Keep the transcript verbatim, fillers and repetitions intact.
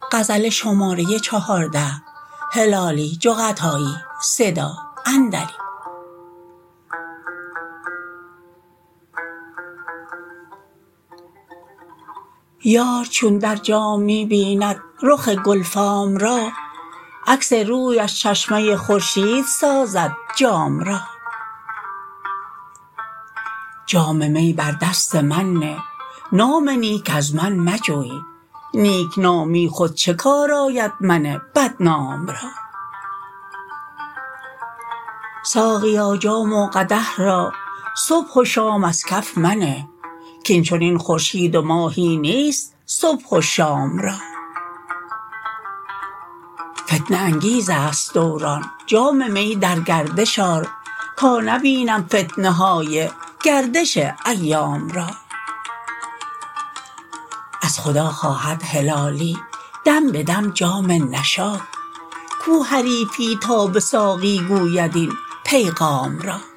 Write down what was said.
غزل شماره چهارده. هلالی جغتایی. صدا اندلی. یار چون در جام می بیند رخ گلفام را، عکس رویش چشمه خورشید سازد جام را. جام می بر دست من نه، نام نیک از من مجوی، نیک نامی خود چه کار آید من بدنام را. ساقیا جام و قدح را صبح و شام از کف منه، کین چنین خورشید و ماهی نیست صبح و شام را. فتنه انگیز است دوران، جام می در گردش آر، تا نبینم فتنه های گردش ایام را. از خدا خواهد هلالی دم به دم جام نشاط، کو حریفی تا به ساقی گوید این پیغام را.